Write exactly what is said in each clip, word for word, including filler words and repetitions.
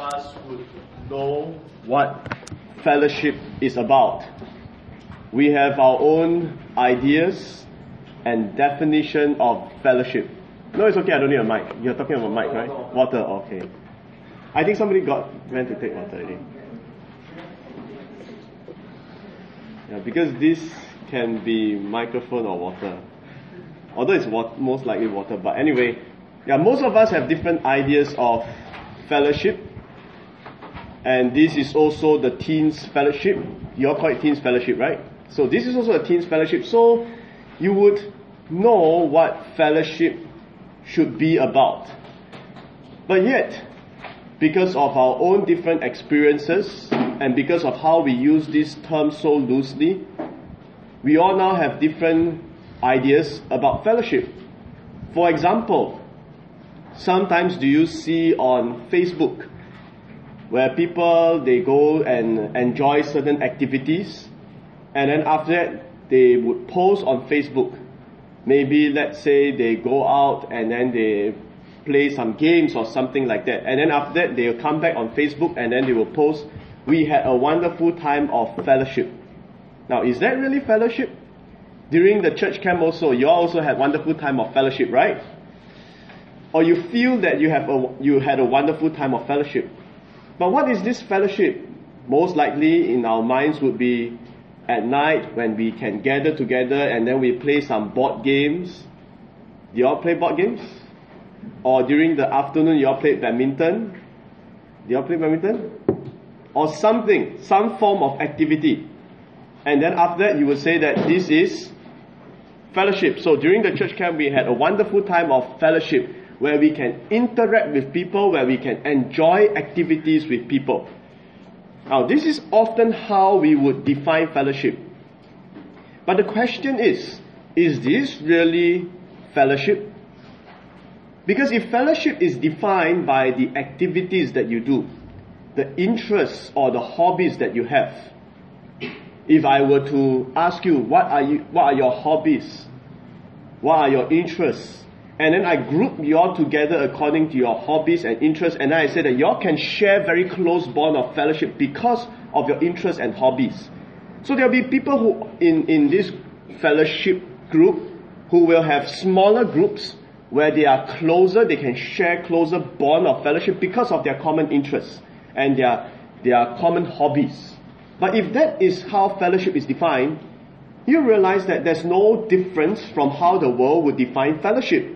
us would know what fellowship is about. We have our own ideas and definition of fellowship. No, it's okay, I don't need a mic. You're talking about mic, right? Water, okay. I think somebody got went to take water already. Yeah, because this can be microphone or water. Although it's wat- most likely water, but anyway, yeah, most of us have different ideas of fellowship. And this is also the teens fellowship. You all call it teens fellowship, right? So this is also a teens fellowship. So you would know what fellowship should be about. But yet, because of our own different experiences and because of how we use this term so loosely, we all now have different ideas about fellowship. For example, sometimes do you see on Facebook where people, they go and enjoy certain activities, and then after that they would post on Facebook. Maybe let's say they go out and then they play some games or something like that, and then after that they'll come back on Facebook and then they will post, "We had a wonderful time of fellowship." Now, is that really fellowship? During the church camp also, you all also had wonderful time of fellowship, right? Or you feel that you have a, you had a wonderful time of fellowship. But what is this fellowship? Most likely in our minds would be at night when we can gather together and then we play some board games. Do you all play board games? Or during the afternoon you all play badminton? Do you all play badminton? Or something, some form of activity. And then after that you would say that this is fellowship. So during the church camp we had a wonderful time of fellowship where we can interact with people, where we can enjoy activities with people. Now, this is often how we would define fellowship. But the question is, is this really fellowship? Because if fellowship is defined by the activities that you do, the interests or the hobbies that you have, if I were to ask you, what are you, what are your hobbies? What are your interests? And then I group you all together according to your hobbies and interests, and then I say that you all can share very close bond of fellowship because of your interests and hobbies. So there will be people who in, in this fellowship group who will have smaller groups where they are closer, they can share closer bond of fellowship because of their common interests and their, their common hobbies. But if that is how fellowship is defined, you realize that there's no difference from how the world would define fellowship.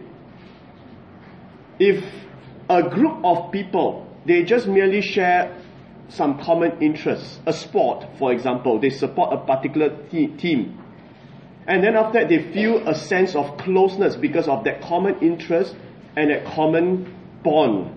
If a group of people, they just merely share some common interests, a sport, for example, they support a particular te- team, and then after that they feel a sense of closeness because of that common interest and that common bond.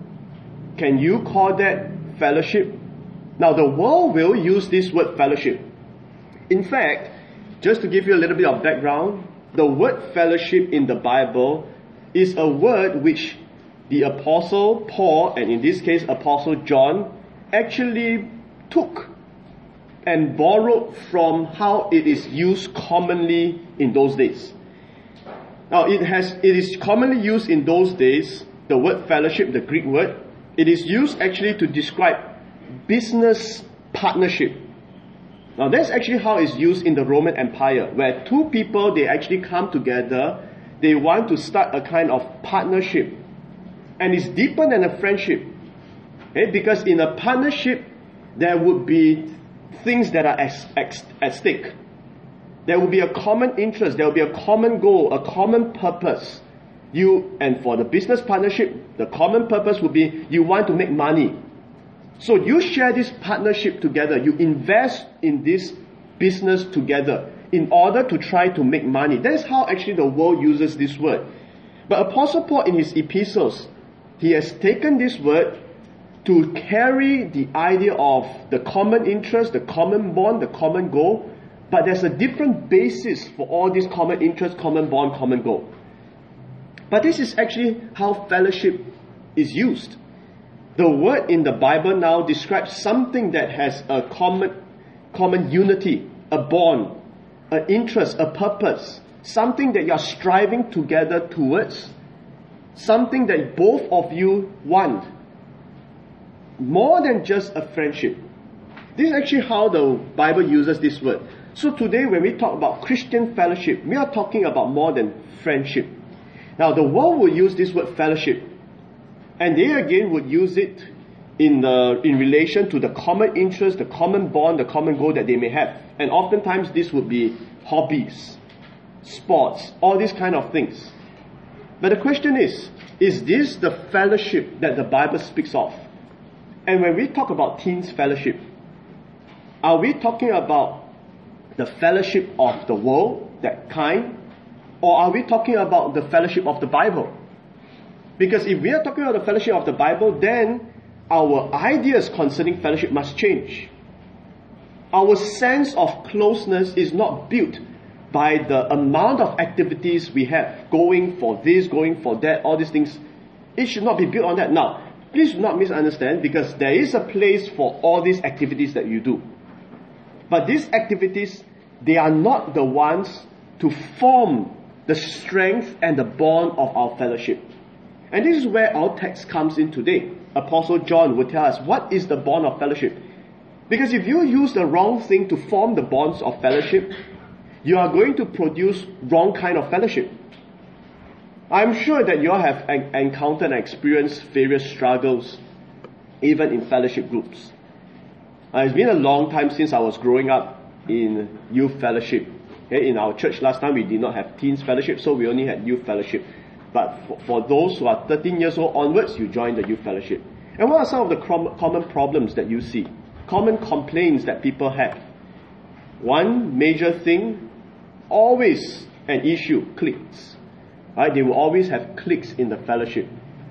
Can you call that fellowship? Now, the world will use this word fellowship. In fact, just to give you a little bit of background, the word fellowship in the Bible is a word which the Apostle Paul, and in this case Apostle John, actually took and borrowed from how it is used commonly in those days. Now, it has it is commonly used in those days, the word fellowship, the Greek word, it is used actually to describe business partnership. Now, that's actually how it's used in the Roman Empire, where two people, they actually come together, they want to start a kind of partnership. And it's deeper than a friendship. Okay? Because in a partnership, there would be things that are at, at, at stake. There will be a common interest, there will be a common goal, a common purpose. You, and for the business partnership, the common purpose would be you want to make money. So you share this partnership together. You invest in this business together in order to try to make money. That is how actually the world uses this word. But Apostle Paul in his epistles, he has taken this word to carry the idea of the common interest, the common bond, the common goal. But there's a different basis for all these common interest, common bond, common goal. But this is actually how fellowship is used. The word in the Bible now describes something that has a common, common unity, a bond, an interest, a purpose, something that you are striving together towards, something that both of you want. more than just a friendship. This is actually how the Bible uses this word. So today when we talk about Christian fellowship, we are talking about more than friendship. Now the world will use this word fellowship, and they again would use it in the in relation to the common interest, the common bond, the common goal that they may have. And oftentimes this would be hobbies, sports, all these kind of things. But the question is, is this the fellowship that the Bible speaks of? And when we talk about teens fellowship, are we talking about the fellowship of the world, that kind? Or are we talking about the fellowship of the Bible? Because if we are talking about the fellowship of the Bible, then our ideas concerning fellowship must change. Our sense of closeness is not built by the amount of activities we have, going for this, going for that, all these things. It should not be built on that. Now, please do not misunderstand, because there is a place for all these activities that you do. But these activities, they are not the ones to form the strength and the bond of our fellowship. And this is where our text comes in today. Apostle John will tell us what is the bond of fellowship. Because if you use the wrong thing to form the bonds of fellowship, you are going to produce wrong kind of fellowship. I'm sure that you all have en- encountered and experienced various struggles, even in fellowship groups. Uh, it's been a long time since I was growing up in youth fellowship. Okay, in our church last time we did not have teens fellowship, so we only had youth fellowship. But for, for those who are thirteen years old onwards, you join the youth fellowship. And what are some of the com- common problems that you see? Common complaints that people have. One major thing, always an issue, cliques. Right? They will always have cliques in the fellowship.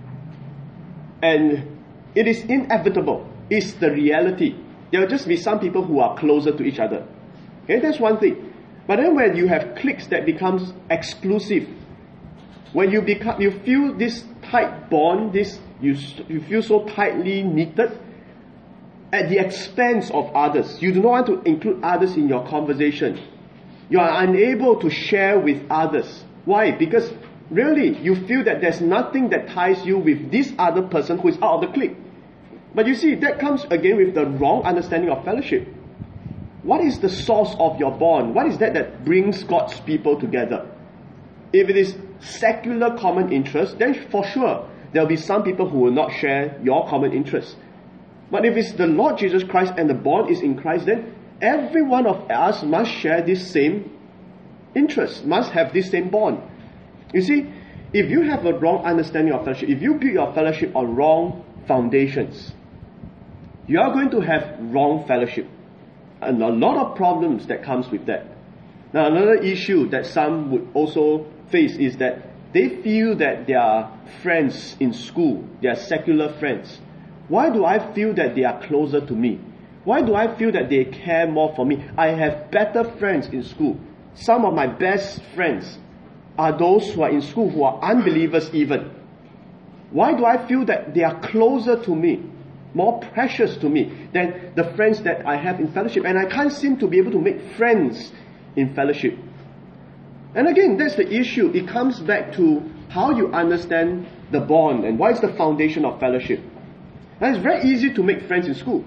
And it is inevitable. It's the reality. There will just be some people who are closer to each other. Okay, that's one thing. But then when you have cliques that becomes exclusive, when you become, you feel this tight bond, this you you feel so tightly knitted at the expense of others. You do not want to include others in your conversation. You are unable to share with others. Why? Because really, you feel that there's nothing that ties you with this other person who is out of the clique. But you see, that comes again with the wrong understanding of fellowship. What is the source of your bond? What is that that brings God's people together? If it is secular common interest, then for sure, there will be some people who will not share your common interest. But if it's the Lord Jesus Christ and the bond is in Christ, then every one of us must share this same interest, must have this same bond. You see, if you have a wrong understanding of fellowship, if you build your fellowship on wrong foundations, you are going to have wrong fellowship. And a lot of problems that comes with that. Now, another issue that some would also face is that they feel that their friends in school, their secular friends, why do I feel that they are closer to me? Why do I feel that they care more for me? I have better friends in school. Some of my best friends are those who are in school who are unbelievers even. Why do I feel that they are closer to me, more precious to me than the friends that I have in fellowship? And I can't seem to be able to make friends in fellowship. And again, that's the issue. It comes back to how you understand the bond and what is the foundation of fellowship. And it's very easy to make friends in school,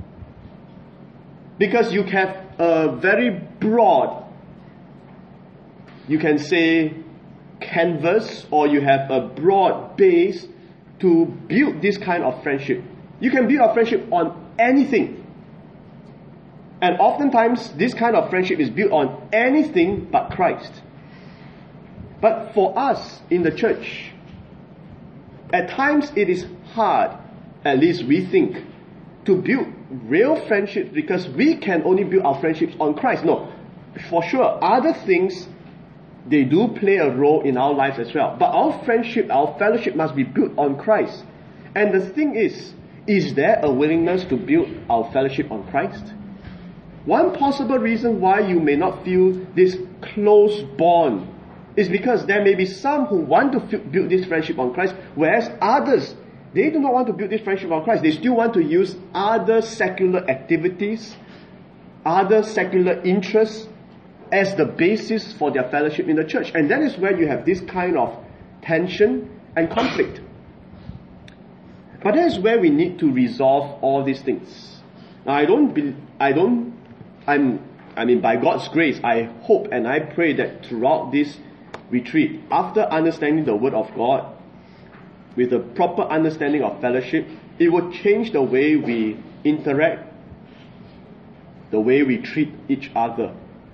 because you have a very broad, you can say, canvas, or you have a broad base to build this kind of friendship. You can build a friendship on anything. And oftentimes, this kind of friendship is built on anything but Christ. But for us in the church, at times it is hard, at least we think, to build real friendships because we can only build our friendships on Christ. No, for sure, other things, they do play a role in our lives as well. But our friendship, our fellowship must be built on Christ. And the thing is, is there a willingness to build our fellowship on Christ? One possible reason why you may not feel this close bond is because there may be some who want to f- build this friendship on Christ, whereas others, they do not want to build this friendship on Christ. They still want to use other secular activities, other secular interests as the basis for their fellowship in the church. And that is where you have this kind of tension and conflict. But that is where we need to resolve all these things. Now, I don't, be, I don't, I'm, I mean, by God's grace, I hope and I pray that throughout this retreat, after understanding the Word of God, with a proper understanding of fellowship, it will change the way we interact, the way we treat each other.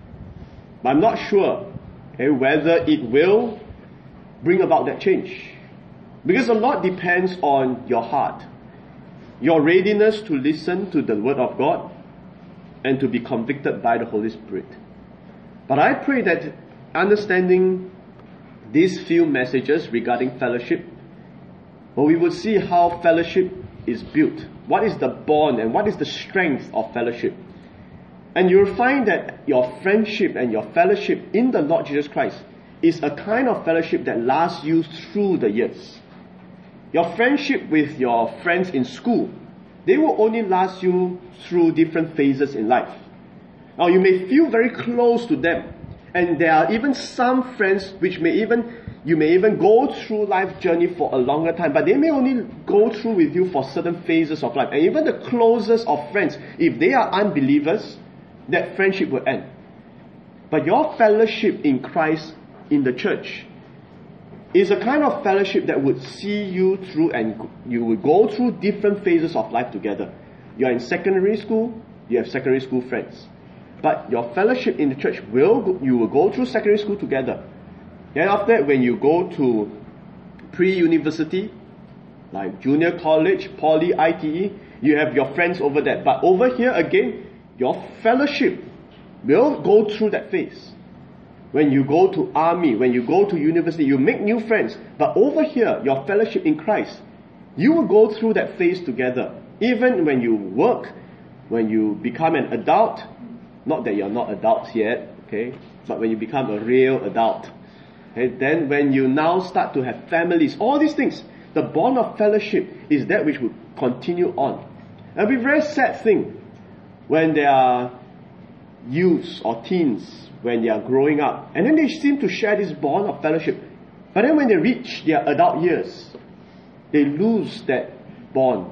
But I'm not sure okay, whether it will bring about that change. Because a lot depends on your heart, your readiness to listen to the Word of God and to be convicted by the Holy Spirit. But I pray that understanding these few messages regarding fellowship, well, we will see how fellowship is built. What is the bond and what is the strength of fellowship? And you'll find that your friendship and your fellowship in the Lord Jesus Christ is a kind of fellowship that lasts you through the years. Your friendship with your friends in school, they will only last you through different phases in life. Now, you may feel very close to them, and there are even some friends which may even, you may even go through life journey for a longer time, but they may only go through with you for certain phases of life. And even the closest of friends, if they are unbelievers, that friendship will end. But your fellowship in Christ, in the church, is a kind of fellowship that would see you through, and you will go through different phases of life together. You are in secondary school, you have secondary school friends. But your fellowship in the church will, you will go through secondary school together. Then after that, when you go to pre-university, like junior college, poly, I T E, you have your friends over there. But over here again, your fellowship will go through that phase. When you go to army, when you go to university, you make new friends. But over here, your fellowship in Christ, you will go through that phase together. Even when you work, when you become an adult, not that you're not adults yet, okay, but when you become a real adult, okay, then when you now start to have families, all these things, the bond of fellowship is that which will continue on. And it'll be a very sad thing when there are youths or teens, when they are growing up, and then they seem to share this bond of fellowship. But then when they reach their adult years, they lose that bond.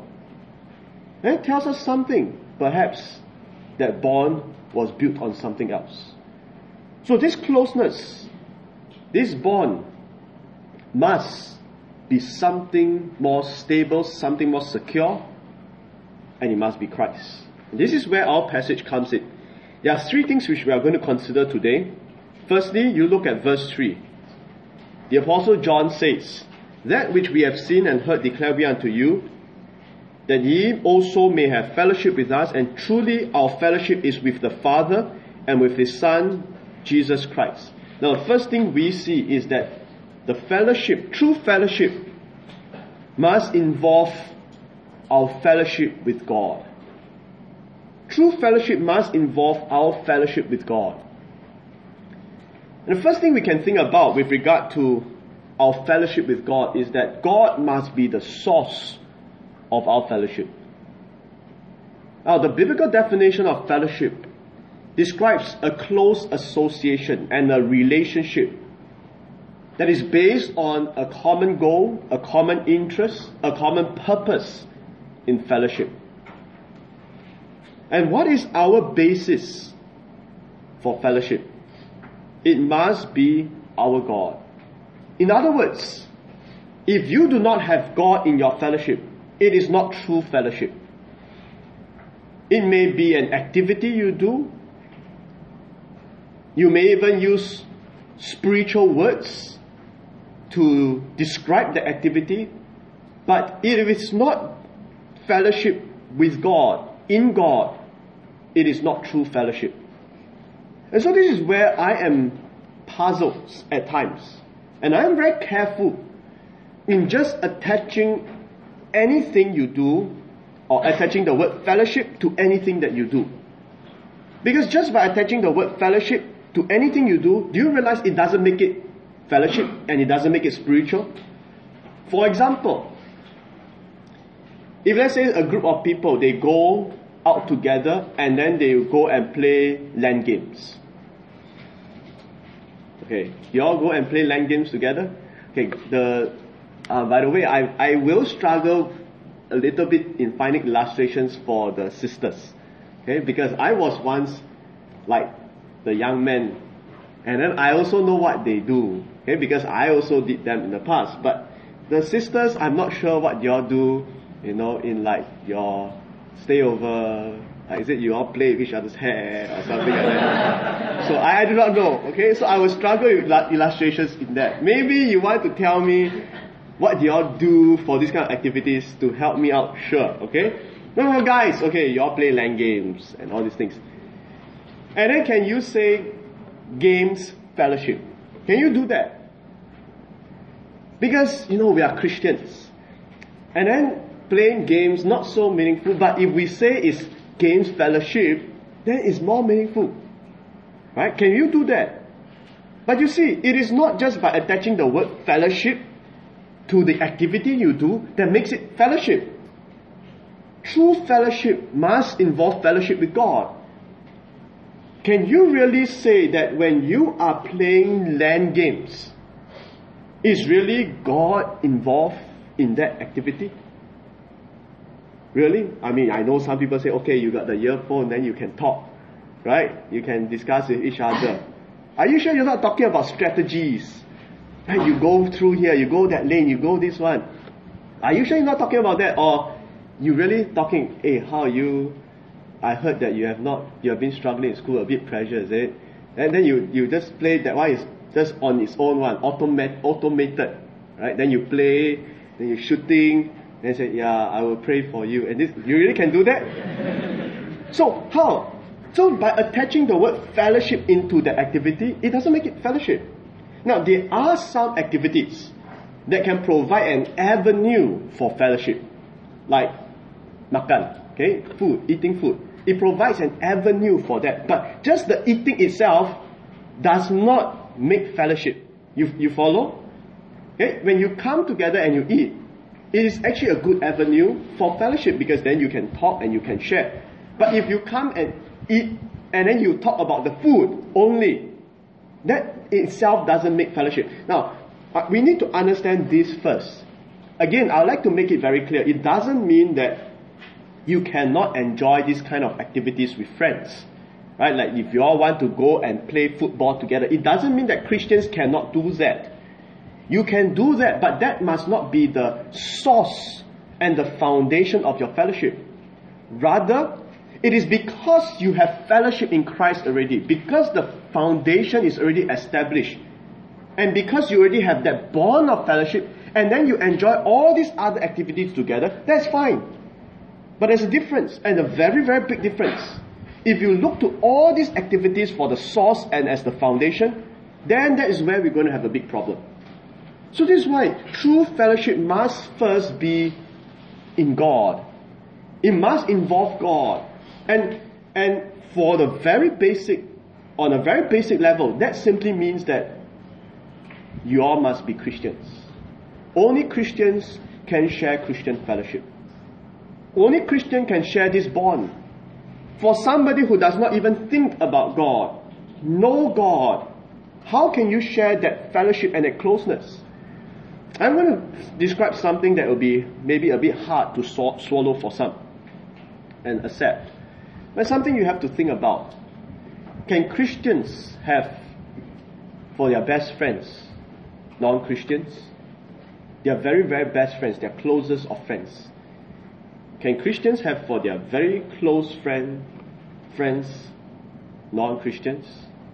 And it tells us something. Perhaps that bond was built on something else. So this closeness, this bond, must be something more stable, something more secure, and it must be Christ. And this is where our passage comes in. There are three things which we are going to consider today. Firstly, you look at verse three. The Apostle John says, "That which we have seen and heard declare we unto you, that ye also may have fellowship with us, and truly our fellowship is with the Father and with His Son, Jesus Christ." Now, the first thing we see is that the fellowship, true fellowship, must involve our fellowship with God. True fellowship must involve our fellowship with God. And the first thing we can think about with regard to our fellowship with God is that God must be the source of our fellowship. Now, the biblical definition of fellowship describes a close association and a relationship that is based on a common goal, a common interest, a common purpose in fellowship. And what is our basis for fellowship? It must be our God. In other words, if you do not have God in your fellowship, it is not true fellowship. It may be an activity you do. You may even use spiritual words to describe the activity. But if it's not fellowship with God, in God, it is not true fellowship. And so this is where I am puzzled at times. And I am very careful in just attaching anything you do, or attaching the word fellowship to anything that you do. Because just by attaching the word fellowship to anything you do, do you realize it doesn't make it fellowship and it doesn't make it spiritual? For example, if let's say a group of people, they go out together and then they go and play LAN games. Okay, you all go and play LAN games together? Okay, the uh, by the way, I, I will struggle a little bit in finding illustrations for the sisters. Okay, because I was once like the young men, and then I also know what they do. Okay, because I also did them in the past. But the sisters, I'm not sure what y'all do, you know, in like your stay over. Like, is it you all play with each other's hair or something like that? So I, I do not know. Okay, so I will struggle with illustrations in that. Maybe you want to tell me what do y'all do for these kind of activities to help me out? Sure. Okay. No, no, guys. Okay, y'all play LAN games and all these things. And then can you say games fellowship? Can you do that? Because, you know, we are Christians. And then playing games, not so meaningful, but if we say it's games fellowship, then it's more meaningful. Right? Can you do that? But you see, it is not just by attaching the word fellowship to the activity you do that makes it fellowship. True fellowship must involve fellowship with God. Can you really say that when you are playing LAN games, is really God involved in that activity? Really? I mean, I know some people say, okay, you got the earphone, then you can talk, right? You can discuss with each other. Are you sure you're not talking about strategies? Right? You go through here, you go that lane, you go this one. Are you sure you're not talking about that? Or you really talking, hey, how are you? I heard that you have not, you have been struggling in school, a bit pressure, is it? And then you, you just play, that one is just on its own one, automat, automated, right? Then you play, then you're shooting, then say, yeah, I will pray for you. And this, you really can do that? So, how? So, by attaching the word fellowship into the activity, it doesn't make it fellowship. Now, there are some activities that can provide an avenue for fellowship. Like, makan, okay? Food, eating food. It provides an avenue for that. But just the eating itself does not make fellowship. You, you follow? Okay? When you come together and you eat, it is actually a good avenue for fellowship because then you can talk and you can share. But if you come and eat and then you talk about the food only, that itself doesn't make fellowship. Now, we need to understand this first. Again, I would like to make it very clear. It doesn't mean that you cannot enjoy these kind of activities with friends. Right? Like if you all want to go and play football together, it doesn't mean that Christians cannot do that. You can do that, but that must not be the source and the foundation of your fellowship. Rather, it is because you have fellowship in Christ already, because the foundation is already established, and because you already have that bond of fellowship, and then you enjoy all these other activities together, that's fine. But there's a difference, and a very, very big difference. If you look to all these activities for the source and as the foundation, then that is where we're going to have a big problem. So this is why true fellowship must first be in God. It must involve God. And and for the very basic, on a very basic level, that simply means that you all must be Christians. Only Christians can share Christian fellowship. Only Christian can share this bond. For somebody who does not even think about God, know God, how can you share that fellowship and that closeness? I'm going to describe something that will be maybe a bit hard to sw- swallow for some and accept. But something you have to think about. Can Christians have for their best friends non-Christians? Their very, very best friends, their closest of friends. Can Christians have for their very close friend, friends non-Christians?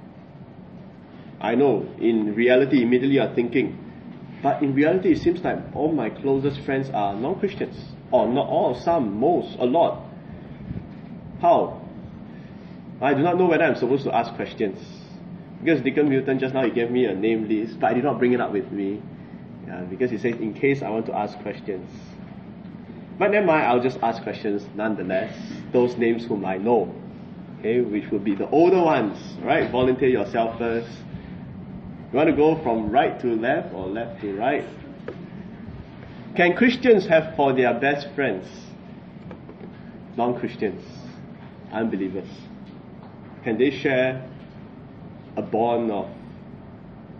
I know, in reality, immediately you are thinking, but in reality, it seems like all my closest friends are non-Christians. Or not all, some, most, a lot. How? I do not know whether I'm supposed to ask questions. Because Deacon Milton just now he gave me a name list, but I did not bring it up with me. Yeah, because he said, in case I want to ask questions. But never mind, I'll just ask questions nonetheless. Those names whom I know. Okay, which will be the older ones. Right? Volunteer yourself first. You want to go from right to left or left to right? Can Christians have for their best friends non-Christians, unbelievers? Can they share a bond of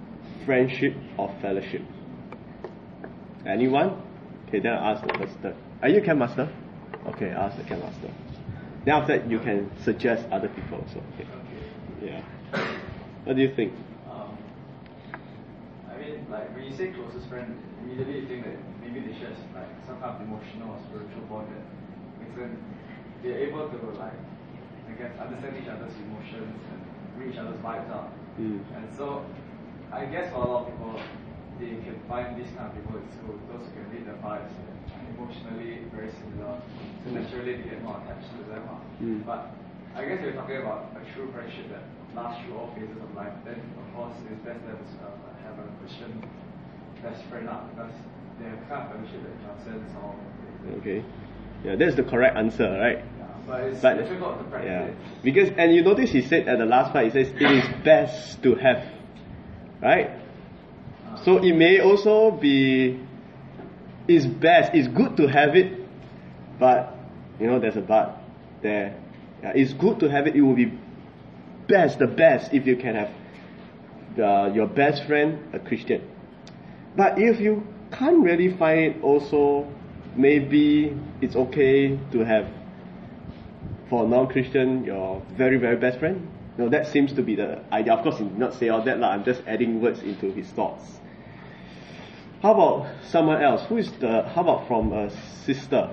friendship or fellowship? Anyone? Okay, then I'll ask the first third. Are you a camp master? Okay, ask the camp master. Then after that, you can suggest other people also. Okay. Yeah. What do you think? Um, I mean, like when you say closest friend, immediately you think that maybe they share like some kind of emotional or spiritual bond that makes them they're able to like I guess understand each other's emotions and read each other's vibes out. Mm. And so I guess for a lot of people, they can find these kind of people in school, those who can read their vibes and emotionally very similar. So naturally they get more attached to them. Mm. But I guess you're talking about a true friendship that lasts through all phases of life. Then of course it's best to have, uh, have a Christian best friend up because they have kind of friendship that transcends all. Okay. Yeah, that's the correct answer, right? Yeah, but it's But, difficult to practice yeah. it. Because, and you notice he said at the last part, he says, it is best to have. Right? So it may also be, it's best, it's good to have it, but, you know, there's a but there. Yeah, it's good to have it, it will be best, the best, if you can have the, your best friend, a Christian. But if you can't really find it also, maybe it's okay to have, for a non-Christian, your very, very best friend. No, that seems to be the idea. Of course, he did not say all that. Lah. I'm just adding words into his thoughts. How about someone else? Who is the, how about from a sister?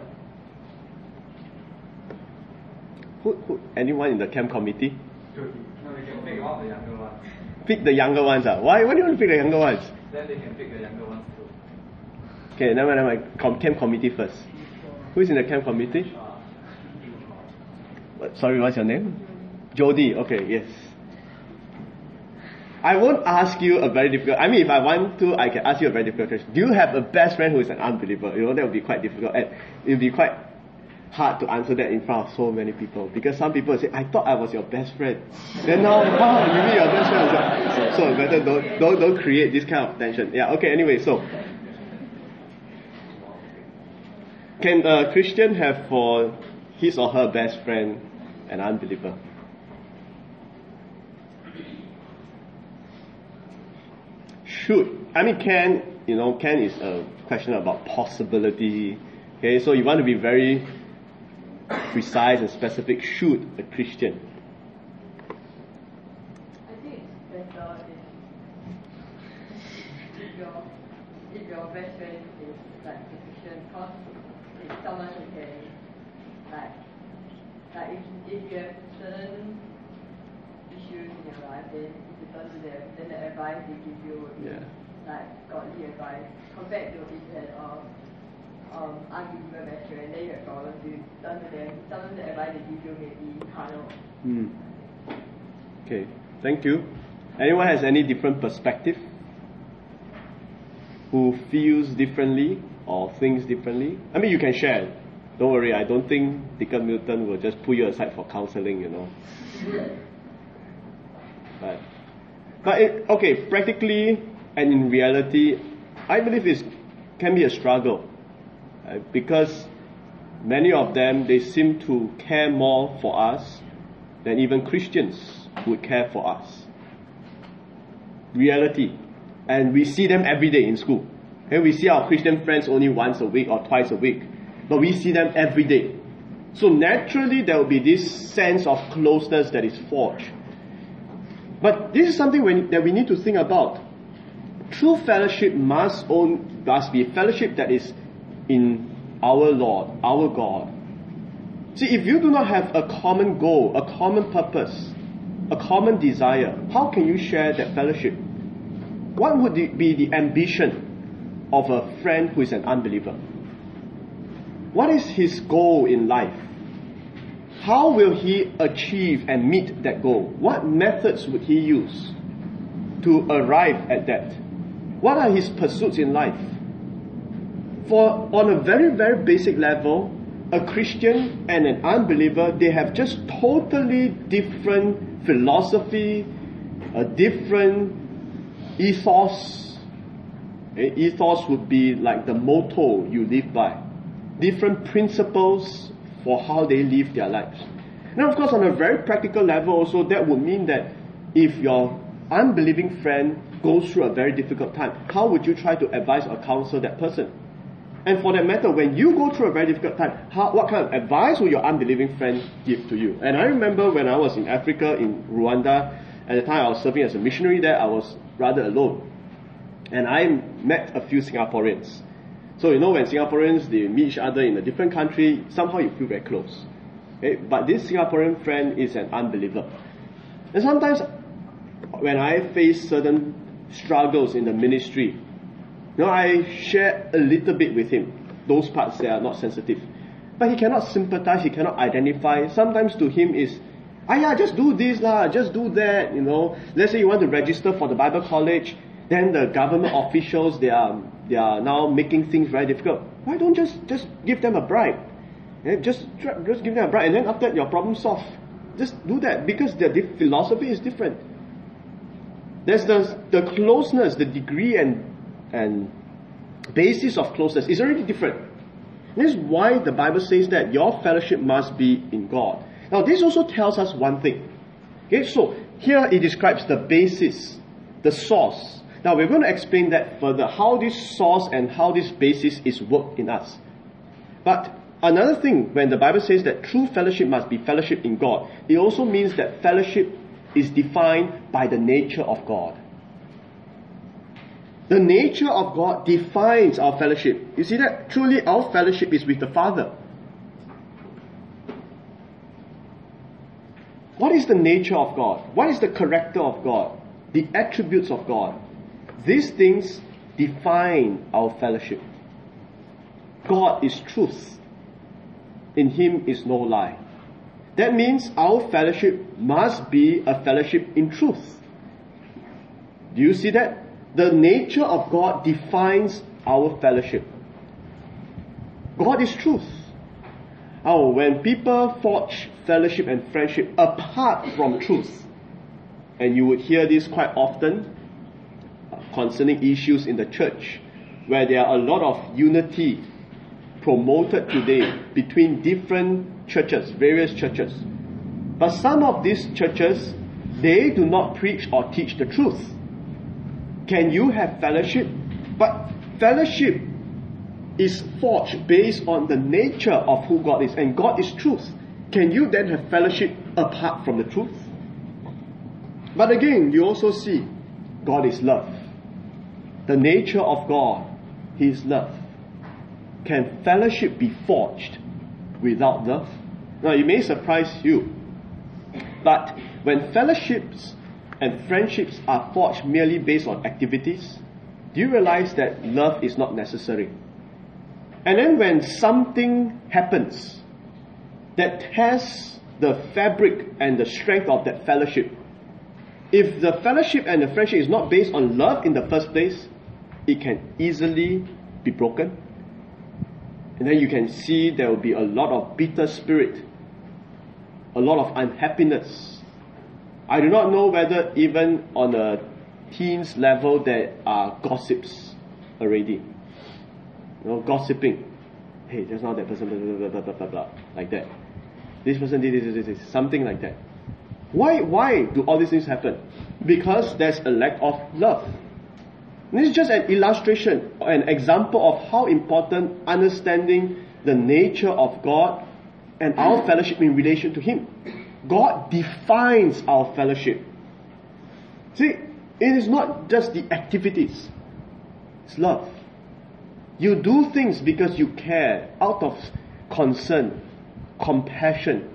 Who, who, anyone in the camp committee? No, they can pick one of the younger ones. Pick the younger ones. Ah. Why, why do you want to pick the younger ones? Then they can pick the younger ones too. Okay, never mind, never mind. Com- camp committee first. Who is in the camp committee? Uh, What, sorry, what's your name? Jody. Okay, yes. I won't ask you a very difficult. I mean, if I want to, I can ask you a very difficult question. Do you have a best friend who is an unbeliever? You know, that would be quite difficult, and it would be quite hard to answer that in front of so many people, because some people say, "I thought I was your best friend." Then now, wow, you mean your best friend? So, so better don't don't don't create this kind of tension. Yeah. Okay. Anyway, so can a Christian have for his or her best friend an unbeliever? Should. I mean, can, you know, can is a question about possibility. Okay, so you want to be very precise and specific. Should a Christian? I think it's better if, if your if your best friend is like a Christian, because it's someone who can like like if if you have certain issues in your life, then if you turn to them, then the advice they give you will be Yeah. like godly advice compared to if you had a um unbeliever best friend, then you have problems, you turn to them, sometimes the advice they give you may be carnal. Hmm. Okay, thank you. Anyone has any different perspective? Who feels differently or thinks differently? I mean, you can share. Don't worry, I don't think Deacon Milton will just put you aside for counseling, you know. But, but it, okay, practically and in reality, I believe it can be a struggle. Right? Because many of them, they seem to care more for us than even Christians would care for us. Reality. And we see them every day in school. And we see our Christian friends only once a week or twice a week. But we see them every day. So naturally there will be this sense of closeness that is forged. But this is something when, that we need to think about. True fellowship must, own, must be fellowship that is in our Lord, our God. See, if you do not have a common goal, a common purpose, a common desire, how can you share that fellowship? What would be the ambition of a friend who is an unbeliever? What is his goal in life? How will he achieve and meet that goal? What methods would he use to arrive at that? What are his pursuits in life? For on a very, very basic level, a Christian and an unbeliever, they have just totally different philosophy, a different ethos. Okay? Ethos would be like the motto you live by. Different principles for how they live their lives. Now, of course, on a very practical level also, that would mean that if your unbelieving friend goes through a very difficult time, how would you try to advise or counsel that person? And for that matter, when you go through a very difficult time, how, what kind of advice will your unbelieving friend give to you? And I remember when I was in Africa, in Rwanda, at the time I was serving as a missionary there, I was rather alone. And I met a few Singaporeans. So you know, when Singaporeans, they meet each other in a different country, somehow you feel very close. Okay? But this Singaporean friend is an unbeliever. And sometimes when I face certain struggles in the ministry, you know, I share a little bit with him, those parts that are not sensitive. But he cannot sympathize, he cannot identify. Sometimes to him is, ah yeah, just do this lah, just do that, you know. Let's say you want to register for the Bible college, then the government officials, they are they are now making things very difficult. Why don't just just give them a bribe? Yeah, just just give them a bribe, and then after that your problem solved. Just do that, because their philosophy is different. There's the the closeness, the degree and and basis of closeness is already different. This is why the Bible says that your fellowship must be in God. Now this also tells us one thing. Okay, so here it describes the basis, the source. Now we're going to explain that further, how this source and how this basis is worked in us. But another thing, when the Bible says that true fellowship must be fellowship in God, it also means that fellowship is defined by the nature of God. The nature of God defines our fellowship. You see that? Truly our fellowship is with the Father. What is the nature of God? What is the character of God? The attributes of God. These things define our fellowship. God is truth. In Him is no lie. That means our fellowship must be a fellowship in truth. Do you see that? The nature of God defines our fellowship. God is truth. Oh, when people forge fellowship and friendship apart from truth, and you would hear this quite often concerning issues in the church, where there are a lot of unity promoted today between different churches, various churches. But some of these churches, they do not preach or teach the truth. Can you have fellowship? But fellowship is forged based on the nature of who God is, and God is truth. Can you then have fellowship apart from the truth? But again, you also see God is love. The nature of God, He is love. Can fellowship be forged without love? Now, it may surprise you, but when fellowships and friendships are forged merely based on activities, do you realize that love is not necessary? And then when something happens that tests the fabric and the strength of that fellowship, if the fellowship and the friendship is not based on love in the first place, it can easily be broken. And then you can see there will be a lot of bitter spirit, a lot of unhappiness. I do not know whether even on a teens level there are gossips already. You know, gossiping. Hey, just now that person, blah, blah, blah, blah, blah, blah, like that. This person did this, this, this, something like that. Why, why do all these things happen? Because there's a lack of love. And this is just an illustration, an example of how important understanding the nature of God and our fellowship in relation to Him. God defines our fellowship. See, it is not just the activities. It's love. You do things because you care, out of concern, compassion.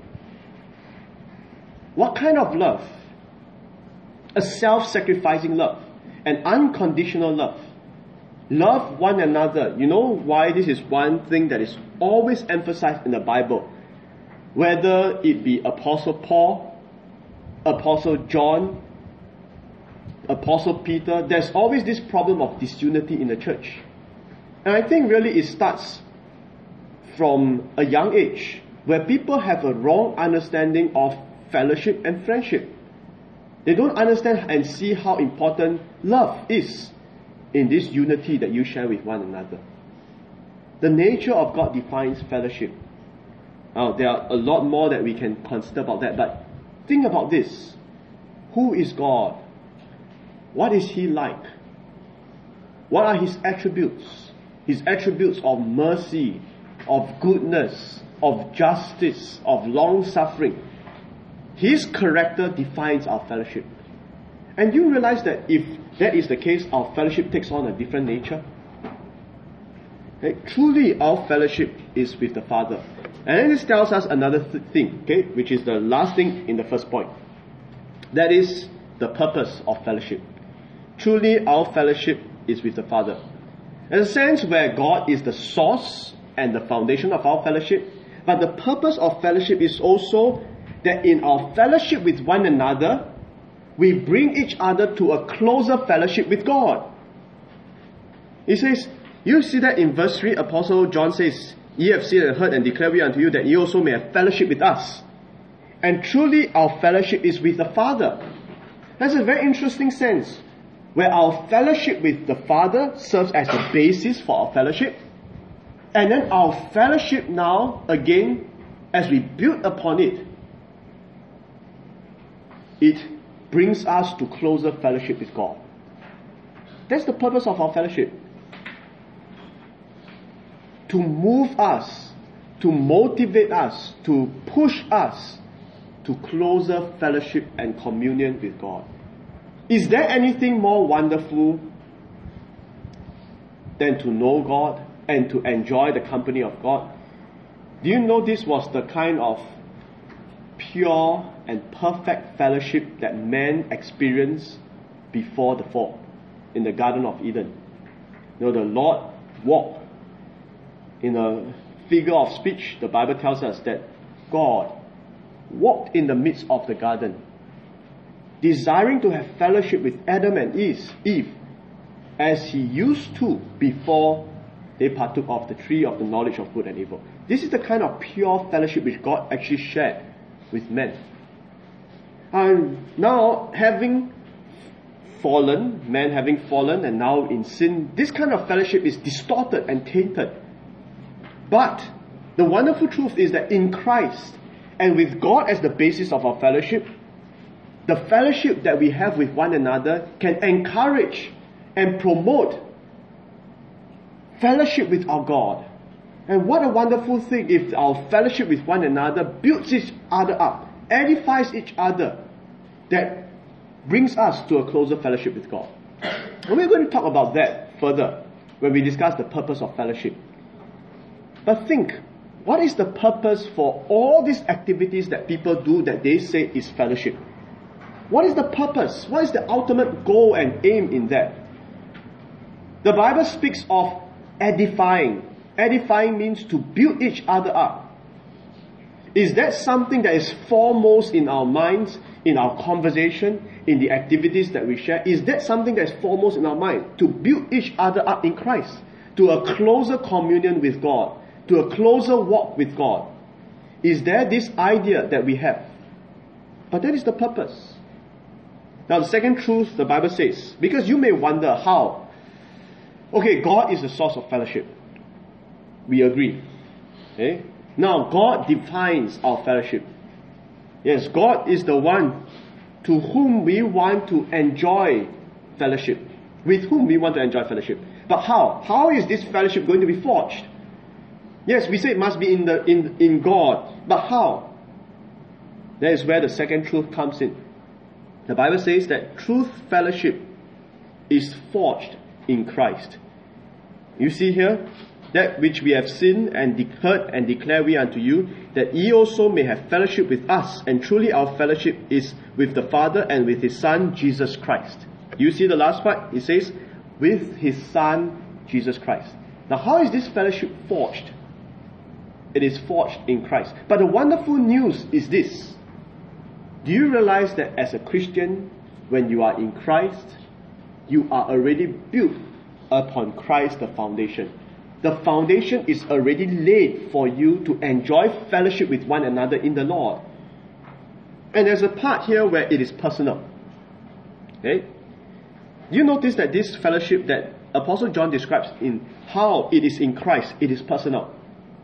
What kind of love? A self-sacrificing love. An unconditional love. Love one another. You know why this is one thing that is always emphasized in the Bible? Whether it be Apostle Paul, Apostle John, Apostle Peter, there's always this problem of disunity in the church. And I think really it starts from a young age, where people have a wrong understanding of fellowship and friendship. They don't understand and see how important love is in this unity that you share with one another. The nature of God defines fellowship. Now, there are a lot more that we can consider about that, but think about this. Who is God? What is He like? What are His attributes? His attributes of mercy, of goodness, of justice, of long-suffering. His character defines our fellowship. And you realize that if that is the case, our fellowship takes on a different nature. Okay? Truly, our fellowship is with the Father. And then this tells us another th- thing, okay, which is the last thing in the first point. That is the purpose of fellowship. Truly, our fellowship is with the Father. In a sense where God is the source and the foundation of our fellowship, but the purpose of fellowship is also that in our fellowship with one another, we bring each other to a closer fellowship with God. He says, you see that in verse three, Apostle John says, ye have seen and heard and declare we unto you that ye also may have fellowship with us. And truly our fellowship is with the Father. That's a very interesting sense, where our fellowship with the Father serves as the basis for our fellowship. And then our fellowship now, again, as we build upon it, it brings us to closer fellowship with God. That's the purpose of our fellowship. To move us, to motivate us, to push us to closer fellowship and communion with God. Is there anything more wonderful than to know God and to enjoy the company of God? Do you know this was the kind of pure and perfect fellowship that man experienced before the fall in the Garden of Eden? You know, the Lord walked. In a figure of speech, the Bible tells us that God walked in the midst of the garden, desiring to have fellowship with Adam and Eve, as he used to before they partook of the tree of the knowledge of good and evil. This is the kind of pure fellowship which God actually shared with men. And now, having fallen, man having fallen and now in sin, this kind of fellowship is distorted and tainted. But the wonderful truth is that in Christ, and with God as the basis of our fellowship, the fellowship that we have with one another can encourage and promote fellowship with our God. And what a wonderful thing if our fellowship with one another builds each other up, edifies each other, that brings us to a closer fellowship with God. And we're going to talk about that further when we discuss the purpose of fellowship. But think, what is the purpose for all these activities that people do that they say is fellowship? What is the purpose? What is the ultimate goal and aim in that? The Bible speaks of edifying. Edifying means to build each other up. Is that something that is foremost in our minds, in our conversation, in the activities that we share? Is that something that is foremost in our mind? To build each other up in Christ, to a closer communion with God, to a closer walk with God. Is there this idea that we have? But that is the purpose. Now the second truth the Bible says, because you may wonder how. Okay, God is the source of fellowship. We agree. Okay? Now God defines our fellowship. Yes, God is the one to whom we want to enjoy fellowship. With whom we want to enjoy fellowship. But how? How is this fellowship going to be forged? Yes, we say it must be in the in, in God. But how? That is where the second truth comes in. The Bible says that truth fellowship is forged in Christ. You see here, that which we have seen and de- heard and declare we unto you, that ye also may have fellowship with us. And truly our fellowship is with the Father and with His Son, Jesus Christ. You see the last part? It says, with His Son, Jesus Christ. Now how is this fellowship forged? It is forged in Christ. But the wonderful news is this. Do you realize that as a Christian, when you are in Christ, you are already built upon Christ the foundation? The foundation is already laid for you to enjoy fellowship with one another in the Lord. And there's a part here where it is personal. Okay? You notice that this fellowship that Apostle John describes in how it is in Christ, it is personal.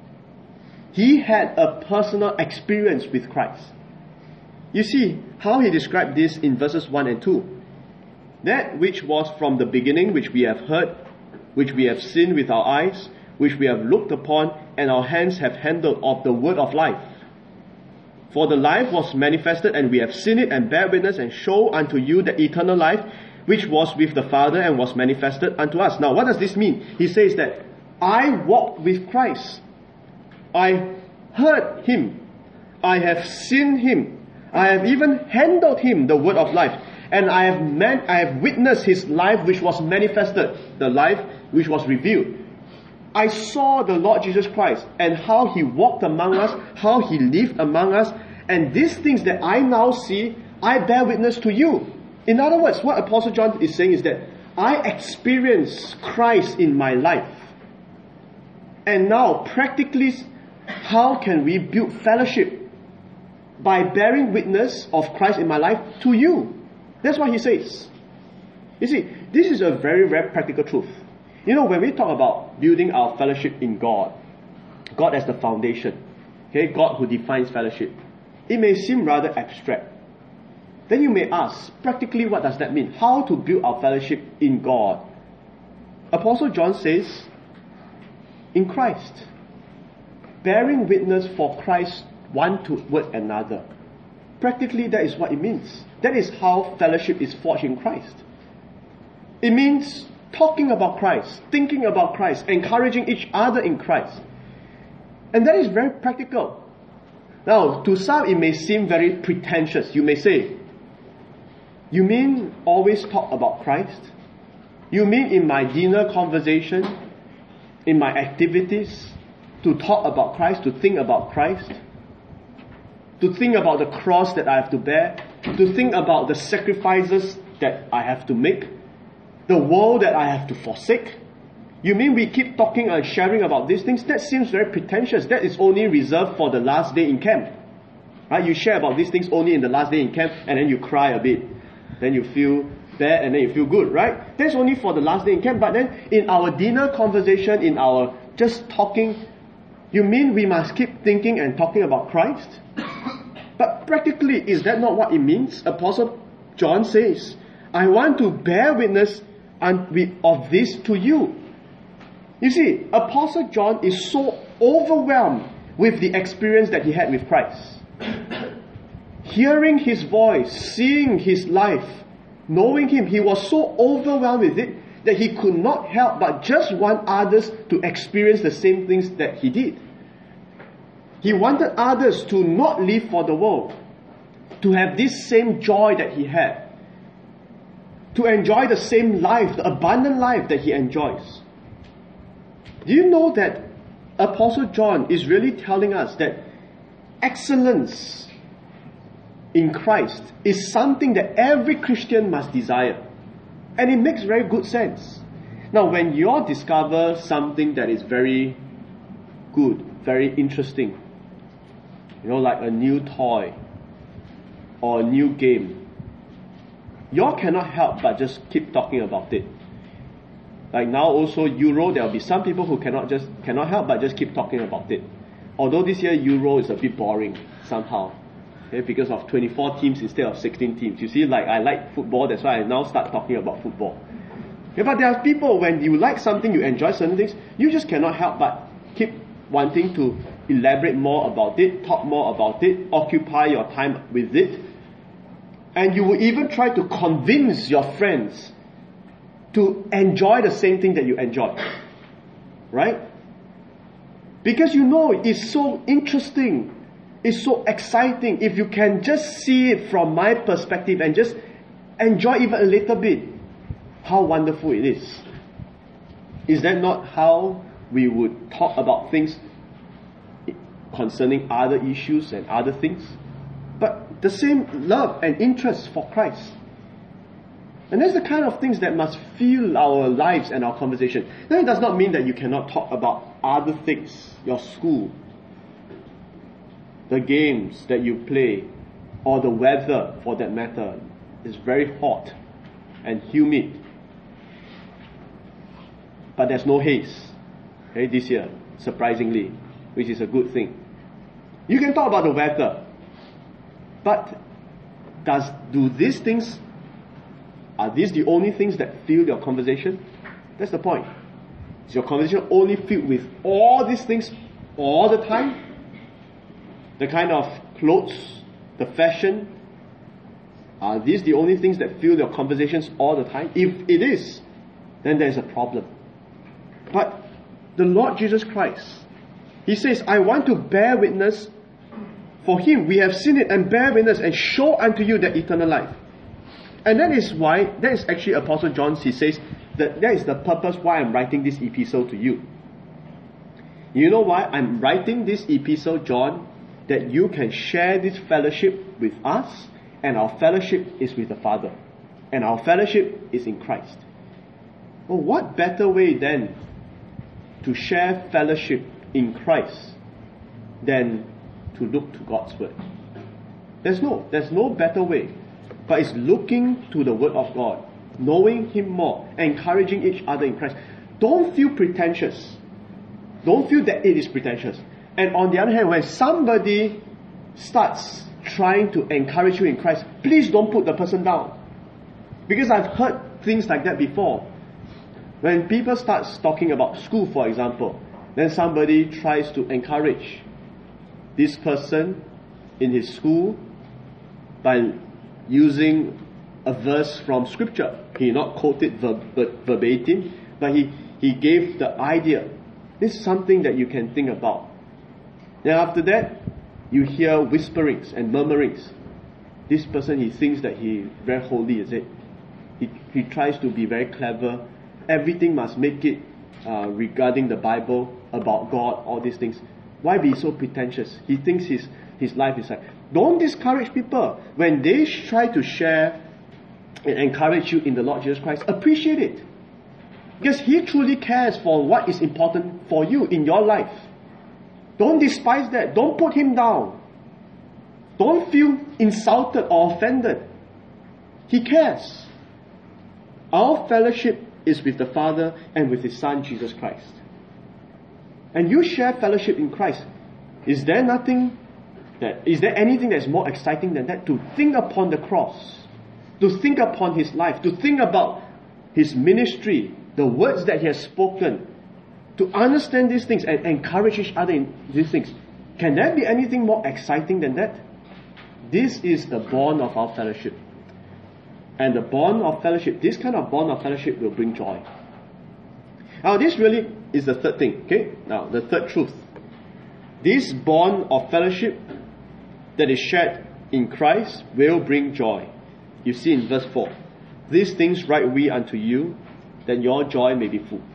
He had a personal experience with Christ. You see how he described this in verses one and two. That which was from the beginning, which we have heard, which we have seen with our eyes, which we have looked upon, and our hands have handled of the word of life. For the life was manifested, and we have seen it, and bear witness, and show unto you the eternal life, which was with the Father, and was manifested unto us. Now, what does this mean? He says that, I walked with Christ. I heard Him. I have seen Him. I have even handled Him, the word of life. And I have man- I have witnessed His life which was manifested, the life which was revealed. I saw the Lord Jesus Christ and how He walked among us, how He lived among us, and these things that I now see, I bear witness to you. In other words, what Apostle John is saying is that I experienced Christ in my life. And now, practically, how can we build fellowship? By bearing witness of Christ in my life to you. That's what he says. You see, this is a very, very practical truth. You know, when we talk about building our fellowship in God, God as the foundation, okay, God who defines fellowship, it may seem rather abstract. Then you may ask, practically what does that mean? How to build our fellowship in God? Apostle John says, in Christ, bearing witness for Christ one toward another. Practically, that is what it means. That is how fellowship is forged in Christ. It means talking about Christ, thinking about Christ, encouraging each other in Christ. And that is very practical. Now, to some it may seem very pretentious. You may say, you mean always talk about Christ? You mean in my dinner conversation, in my activities, to talk about Christ, to think about Christ? To think about the cross that I have to bear, to think about the sacrifices that I have to make, the world that I have to forsake. You mean we keep talking and sharing about these things? That seems very pretentious. That is only reserved for the last day in camp. Right? You share about these things only in the last day in camp, and then you cry a bit. Then you feel bad, and then you feel good, right? That's only for the last day in camp. But then in our dinner conversation, in our just talking, you mean we must keep thinking and talking about Christ? But practically, is that not what it means? Apostle John says, I want to bear witness of this to you. You see, Apostle John is so overwhelmed with the experience that he had with Christ. Hearing His voice, seeing His life, knowing Him, he was so overwhelmed with it that he could not help but just want others to experience the same things that he did. He wanted others to not live for the world, to have this same joy that he had, to enjoy the same life, the abundant life that he enjoys. Do you know that Apostle John is really telling us that excellence in Christ is something that every Christian must desire? And it makes very good sense. Now, when you all discover something that is very good, very interesting, you know, like a new toy or a new game, you all cannot help but just keep talking about it. Like now also Euro, there will be some people who cannot just cannot help but just keep talking about it. Although this year Euro is a bit boring somehow, okay, because of twenty-four teams instead of sixteen teams. You see, like I like football, that's why I now start talking about football. Okay, but there are people, when you like something, you enjoy certain things, you just cannot help but keep wanting to elaborate more about it, talk more about it, occupy your time with it. And you will even try to convince your friends to enjoy the same thing that you enjoy. Right? Because you know it's so interesting, it's so exciting. If you can just see it from my perspective and just enjoy even a little bit, how wonderful it is. Is that not how we would talk about things concerning other issues and other things? But the same love and interest for Christ. And that's the kind of things that must fill our lives and our conversation. Now, it does not mean that you cannot talk about other things, your school, the games that you play, or the weather for that matter. Is very hot and humid. But there's no haze, okay, this year, surprisingly, which is a good thing. You can talk about the weather, but does do these things, are these the only things that fill your conversation? That's the point. Is your conversation only filled with all these things all the time? The kind of clothes, the fashion, are these the only things that fill your conversations all the time? If it is, then there's a problem. But the Lord Jesus Christ, He says, I want to bear witness for Him. We have seen it and bear witness and show unto you the eternal life. And that is why, that is actually Apostle John, he says, that that is the purpose why I'm writing this epistle to you. You know why I'm writing this epistle, John? That you can share this fellowship with us, and our fellowship is with the Father. And our fellowship is in Christ. Well, what better way then to share fellowship in Christ than to look to God's Word? There's no, there's no better way. But it's looking to the Word of God, knowing Him more, encouraging each other in Christ. Don't feel pretentious. Don't feel that it is pretentious. And on the other hand, when somebody starts trying to encourage you in Christ, please don't put the person down. Because I've heard things like that before. When people start talking about school, for example, then somebody tries to encourage this person in his school by using a verse from Scripture. He not quoted ver- ver- verbatim, but he, he gave the idea. This is something that you can think about. Then after that, you hear whisperings and murmurings. This person, he thinks that he is very holy, is it? He, he tries to be very clever. Everything must make it uh, regarding the Bible, about God, all these things. Why be so pretentious? He thinks his, his life is like... Don't discourage people. When they try to share and encourage you in the Lord Jesus Christ, appreciate it. Because He truly cares for what is important for you in your life. Don't despise that. Don't put Him down. Don't feel insulted or offended. He cares. Our fellowship is with the Father and with His Son, Jesus Christ. And you share fellowship in Christ. Is there nothing that, is there anything that's more exciting than that? To think upon the cross, to think upon His life, to think about His ministry, the words that He has spoken, to understand these things and encourage each other in these things. Can there be anything more exciting than that? This is the bond of our fellowship. And the bond of fellowship, this kind of bond of fellowship will bring joy. Now this really is the third thing. Okay? Now the third truth. This bond of fellowship that is shared in Christ will bring joy. You see in verse four. These things write we unto you, that your joy may be full.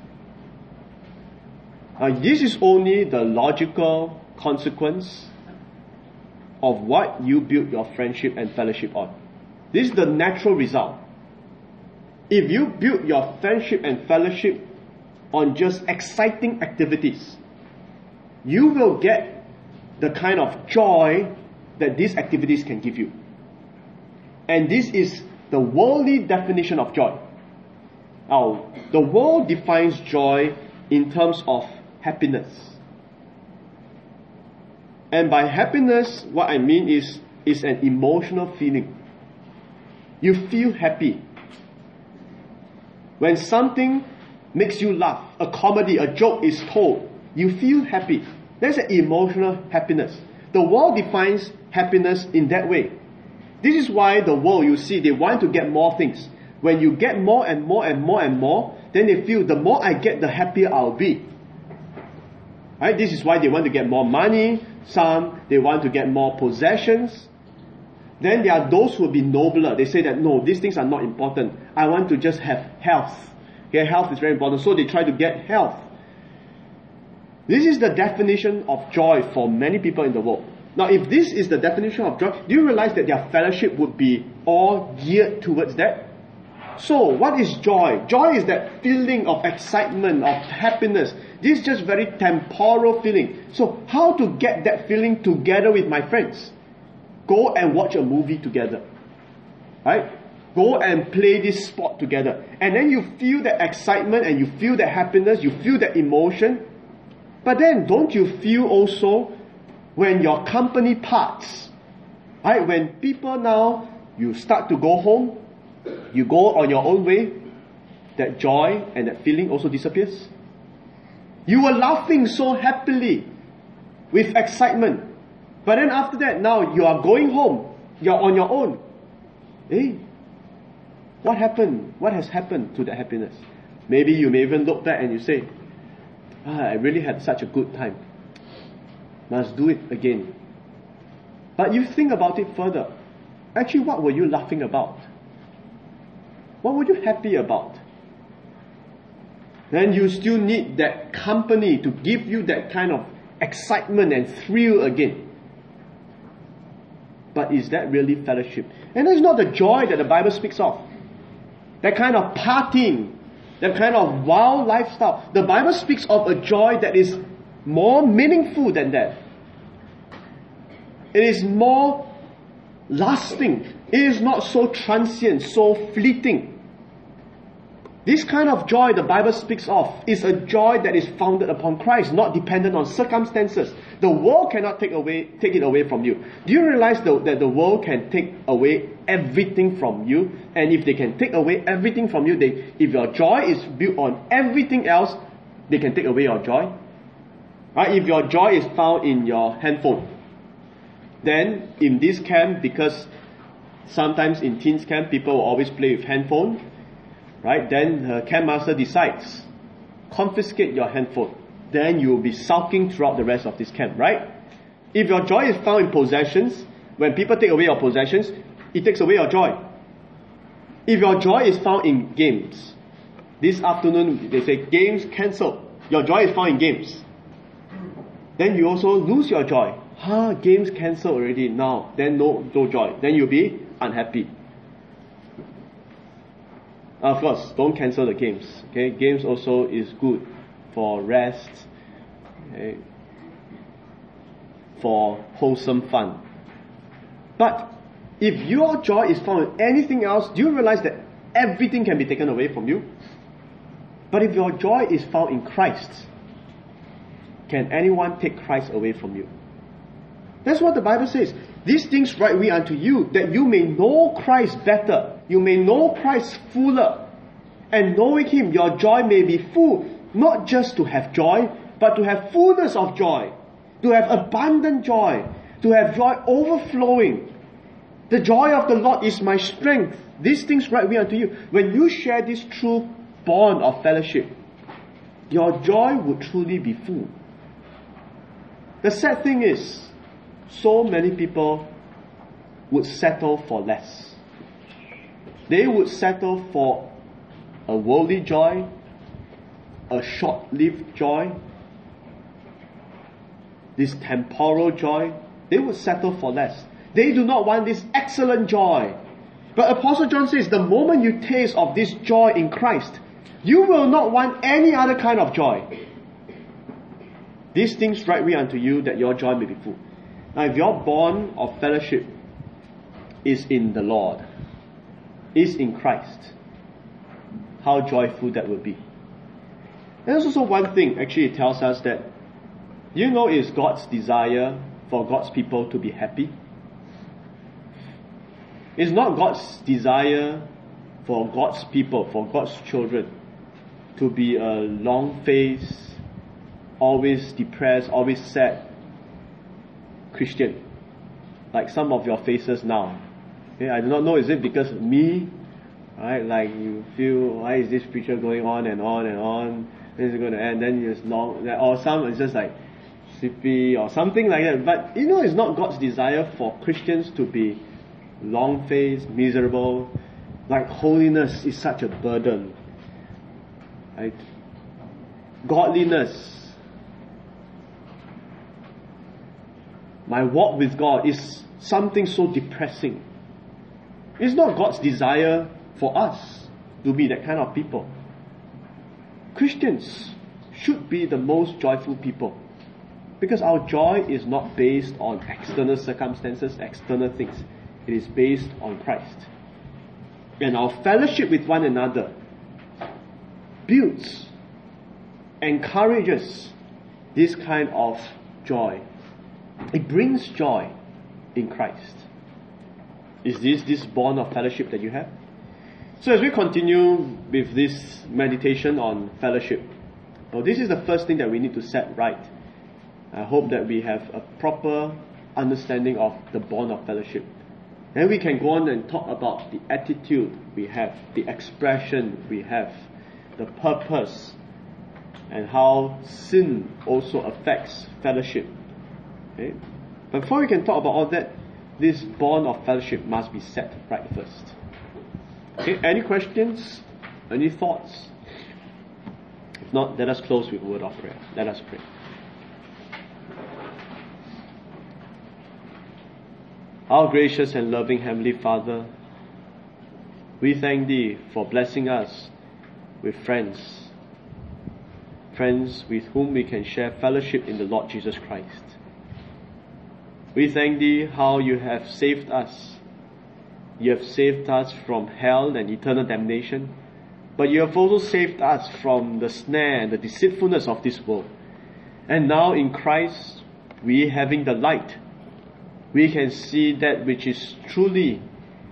Now this is only the logical consequence of what you build your friendship and fellowship on. This is the natural result. If you build your friendship and fellowship on just exciting activities, you will get the kind of joy that these activities can give you. And this is the worldly definition of joy. Now, the world defines joy in terms of happiness. And by happiness, what I mean is, is an emotional feeling. You feel happy. When something makes you laugh, a comedy, a joke is told, you feel happy. That's an emotional happiness. The world defines happiness in that way. This is why the world, you see, they want to get more things. When you get more and more and more and more, then they feel the more I get, the happier I'll be. Right? This is why they want to get more money. Some, they want to get more possessions. Then there are those who will be nobler. They say that, no, these things are not important. I want to just have health. Okay, health is very important. So they try to get health. This is the definition of joy for many people in the world. Now, if this is the definition of joy, do you realize that their fellowship would be all geared towards that? So, what is joy? Joy is that feeling of excitement, of happiness. This is just very temporal feeling. So, how to get that feeling together with my friends? Go and watch a movie together. Right? Go and play this sport together. And then you feel that excitement and you feel that happiness, you feel that emotion. But then, don't you feel also when your company parts? Right? When people now, you start to go home, you go on your own way, that joy and that feeling also disappears. You were laughing so happily, with excitement. But then after that, now you are going home. You're on your own. Eh? What happened? What has happened to that happiness? Maybe you may even look back and you say, ah, I really had such a good time. Must do it again. But you think about it further. Actually, what were you laughing about? What were you happy about? Then you still need that company to give you that kind of excitement and thrill again. But is that really fellowship? And that's not the joy that the Bible speaks of. That kind of partying, that kind of wild lifestyle. The Bible speaks of a joy that is more meaningful than that. It is more lasting. It is not so transient, so fleeting. This kind of joy the Bible speaks of is a joy that is founded upon Christ, not dependent on circumstances. The world cannot take away, take it away from you. Do you realize though, that the world can take away everything from you? And if they can take away everything from you, they, if your joy is built on everything else, they can take away your joy. Right? If your joy is found in your handphone, then in this camp, because sometimes in teens camp people will always play with handphone, right? Then the camp master decides, confiscate your handphone. Then you will be sulking throughout the rest of this camp, right? If your joy is found in possessions, when people take away your possessions, it takes away your joy. If your joy is found in games, this afternoon they say games cancelled. Your joy is found in games. Then you also lose your joy. Huh, games cancelled already now. Then no, no joy. Then you'll be unhappy. Of course, don't cancel the games. Okay, games also is good for rest, okay, for wholesome fun. But if your joy is found in anything else, do you realize that everything can be taken away from you? But if your joy is found in Christ, can anyone take Christ away from you? That's what the Bible says. These things write we unto you, that you may know Christ better. You may know Christ fuller. And knowing Him, your joy may be full. Not just to have joy, but to have fullness of joy. To have abundant joy. To have joy overflowing. The joy of the Lord is my strength. These things write we unto you. When you share this true bond of fellowship, your joy will truly be full. The sad thing is, so many people would settle for less. They would settle for a worldly joy, a short-lived joy, this temporal joy. They would settle for less. They do not want this excellent joy. But Apostle John says, the moment you taste of this joy in Christ, you will not want any other kind of joy. These things write we unto you, that your joy may be full. Now, if your bond of fellowship is in the Lord, is in Christ, how joyful that will be. And there's also one thing, actually it tells us that, you know, it's God's desire for God's people to be happy. It's not God's desire for God's people, for God's children, to be a long-faced, always depressed, always sad Christian, like some of your faces now. Okay, I do not know, is it because of me? Right, like you feel, why is this preacher going on and on and on? When is it going to end? Then it's long, or some it's just like sleepy or something like that. But you know, it's not God's desire for Christians to be long-faced, miserable. Like holiness is such a burden. Right? Godliness, my walk with God is something so depressing. It's not God's desire for us to be that kind of people. Christians should be the most joyful people, because our joy is not based on external circumstances, external things. It is based on Christ. And our fellowship with one another builds, encourages this kind of joy. It brings joy in Christ. Is this this bond of fellowship that you have? So as we continue with this meditation on fellowship, So this is the first thing that we need to set right. I hope that we have a proper understanding of the bond of fellowship. Then we can go on and talk about the attitude we have, the expression we have, the purpose, and how sin also affects fellowship. Okay? Before we can talk about all that, this bond of fellowship must be set right first. Okay, any questions? Any thoughts? If not, let us close with a word of prayer. Let us pray. Our gracious and loving Heavenly Father, we thank Thee for blessing us with friends, friends with whom we can share fellowship in the Lord Jesus Christ. We thank Thee how You have saved us. You have saved us from hell and eternal damnation, but You have also saved us from the snare and the deceitfulness of this world. And now in Christ, we having the light, we can see that which is truly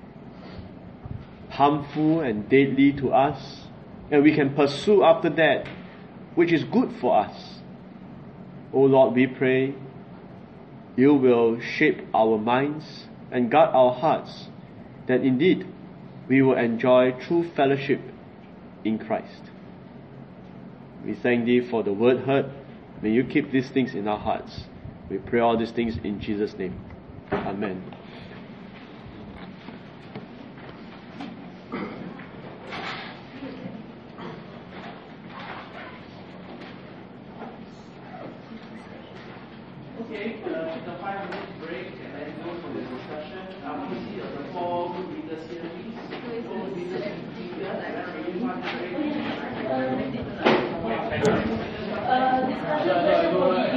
harmful and deadly to us, and we can pursue after that which is good for us. O Lord, we pray You will shape our minds and guard our hearts, that indeed we will enjoy true fellowship in Christ. We thank Thee for the word heard. May You keep these things in our hearts. We pray all these things in Jesus' name. Amen. Okay, uh, the five minute break and then go to the discussion. I want to see uh, the four good leaders here, please. Four good leaders here. Uh, discussion